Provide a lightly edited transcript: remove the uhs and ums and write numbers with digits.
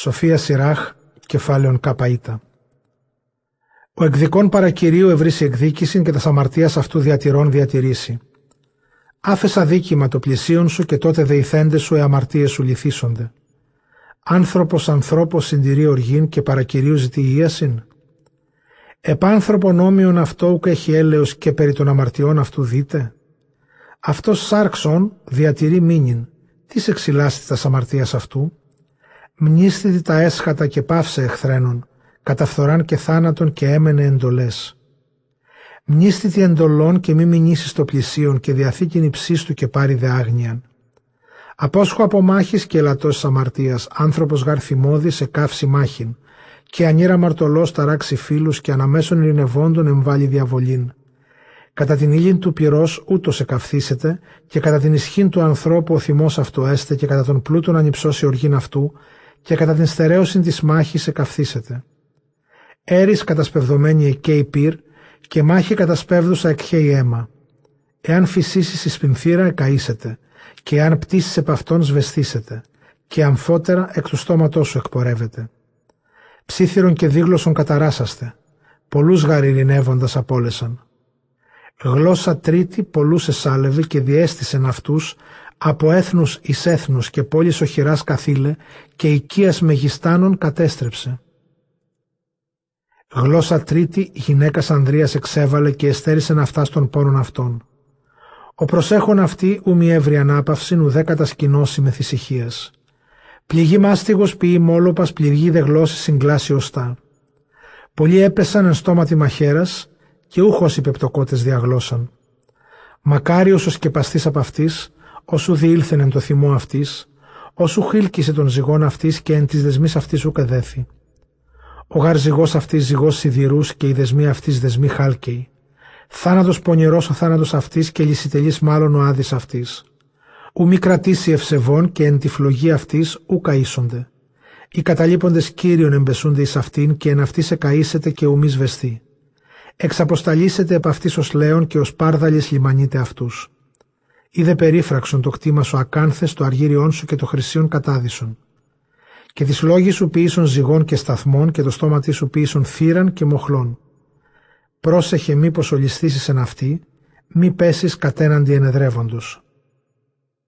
Σοφία Σιράχ, κεφάλαιον Καπαΐτα. Ο εκδικών παρακυρίου ευρύσει εκδίκησιν και τας αμαρτίας αυτού διατηρών διατηρήσει. Άφεσα δίκημα το πλησίον σου και τότε δεηθέντες σου αμαρτίες σου λυθίσονται. Άνθρωπος ανθρώπος συντηρεί οργήν και παρακυρίου ζητεί ίασιν. Επάνθρωπον όμοιον αυτό ουκ έχει έλεος και περί των αμαρτιών αυτού δείτε. Αυτός σάρξον διατηρεί μήνυν. Τις εξηλάστη τας αμαρτίας αυτού. Μνήστητη τα έσχατα και πάυσε εχθρένων, κατά φθοράν και θάνατον και έμενε εντολές. Μνήστητη εντολών και μη μηνύσει το πλησίον και διαθήκην υψίστου και πάρει δε άγνοιαν. Απόσχω από μάχης και ελαττός αμαρτίας, άνθρωπος γαρ θυμώδη σε καύση μάχην, και ανήρα μαρτωλός ταράξει φίλους και αναμέσων ειρηνευόντων εμβάλλει διαβολήν. Κατά την ύλην του πυρός ούτως εκαυθήσεται, και κατά την ισχύν του ανθρώπου ο θυμός αυτού έστε, και κατά τον πλούτον ανυψώσει οργήν αυτού, και κατά την στερέωσιν της μάχης εκαυθήσεται. Έρης κατασπευδομένη εκκαίει πυρ, και μάχη κατασπεύδουσα εκχαίει αίμα. Εάν φυσήσεις εις πινθήρα εκαΐσεται, και εάν πτήσεις επ' αυτόν σβεστήσεται, και αμφότερα εκ του στόματός σου εκπορεύεται. Ψήθυρον και δίγλωσον καταράσαστε, πολλούς γαρ ειρηνεύοντας απόλεσαν. Γλώσσα τρίτη πολλούς εσάλευε και διέστησεν αυτούς από έθνους εις έθνους και πόλης οχυράς καθήλε και οικίας μεγιστάνων κατέστρεψε. Γλώσσα τρίτη γυναίκας Ανδρείας εξέβαλε και εστέρισεν αυτά στον πόνον αυτών. Ο προσέχων αυτή ου μη έβρι ανάπαυσιν ουδέ κατασκηνώσει με θησυχίας. Πληγή μάστιγος ποιή μόλοπας πληγή δε γλώσσης συγκλάσει οστά. Πολλοί έπεσαν εν στόματι μαχαίρας και ούχος οι πεπτοκότες διαγλώσσαν. Μακάριος ο σκεπαστής απ' αυτής, όσου διήλθεν εν το θυμό αυτής, όσου χίλκησε τον ζυγόν αυτής και εν της δεσμής αυτής ούκ εδέθη. Ο γαρ ζυγός αυτής ζυγός σιδηρούς και οι δεσμοί αυτής δεσμοί χάλκεοι. Θάνατος πονηρός ο θάνατος αυτής και λυσιτελής μάλλον ο άδης αυτής. Ου μη κρατήσει ευσεβών και εν τη φλογή αυτής ου καΐσονται. Οι καταλείποντες Κύριον εμπεσούνται εις αυτήν και εν αυτής εκαΐσεται και ου μη σβεστεί. Εξαποσταλήσετε επ' αυτής ως λέον και ως πάρδαλες λιμανείτε αυτούς. Είδε περίφραξον το κτήμα σου ακάνθες, το αργύριόν σου και το χρυσίον κατάδυσον. Και τις λόγεις σου ποιήσον ζυγών και σταθμών και το στόματί σου ποιήσον θύραν και μοχλών. Πρόσεχε μήπως ολισθήσεις εν αυτή, μη πέσεις κατέναντι ενεδρεύοντος.